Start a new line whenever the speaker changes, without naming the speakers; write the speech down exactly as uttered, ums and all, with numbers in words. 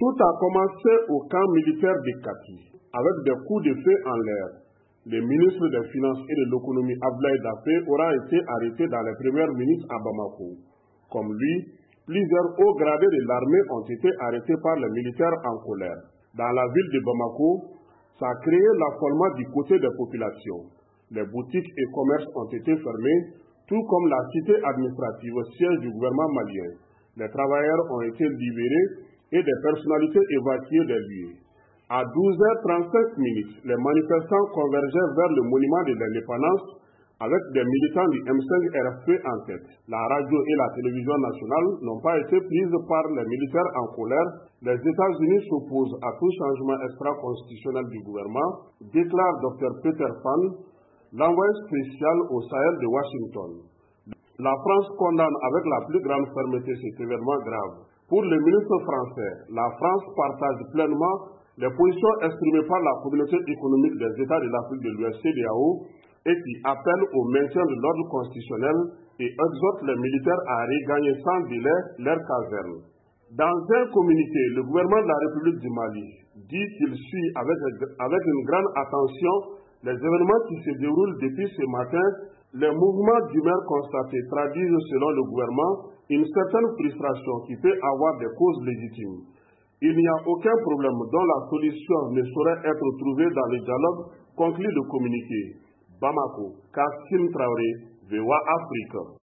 Tout a commencé au camp militaire de Kati, avec des coups de feu en l'air. Le ministre des Finances et de l'Économie Abdoulaye Daffé aura été arrêté dans les premières minutes à Bamako. Comme lui, plusieurs hauts gradés de l'armée ont été arrêtés par les militaires en colère. Dans la ville de Bamako, ça a créé l'affolement du côté des populations. Les boutiques et commerces ont été fermés, tout comme la cité administrative au siège du gouvernement malien. Les travailleurs ont été libérés et des personnalités évacuées des lieux. À douze heures trente-cinq minutes, les manifestants convergeaient vers le monument de l'indépendance avec des militants du M cinq R F P en tête. La radio et la télévision nationale n'ont pas été prises par les militaires en colère. Les États-Unis s'opposent à tout changement extra-constitutionnel du gouvernement, déclare Docteur Peter Pan, l'envoyé spécial au Sahel de Washington. La France condamne avec la plus grande fermeté cet événement grave. Pour le ministre français, la France partage pleinement les positions exprimées par la communauté économique des États de l'Afrique de l'Ouest C D A O et qui appellent au maintien de l'ordre constitutionnel et exhortent les militaires à regagner sans délai leurs casernes. Dans un communiqué, le gouvernement de la République du Mali dit qu'il suit avec, avec une grande attention les événements qui se déroulent depuis ce matin. Les mouvements d'humeur constatés traduisent selon le gouvernement une certaine frustration qui peut avoir des causes légitimes. Il n'y a aucun problème dont la solution ne saurait être trouvée dans le dialogue, conclut le communiqué. Bamako, Kassim Traoré, V O A Afrique.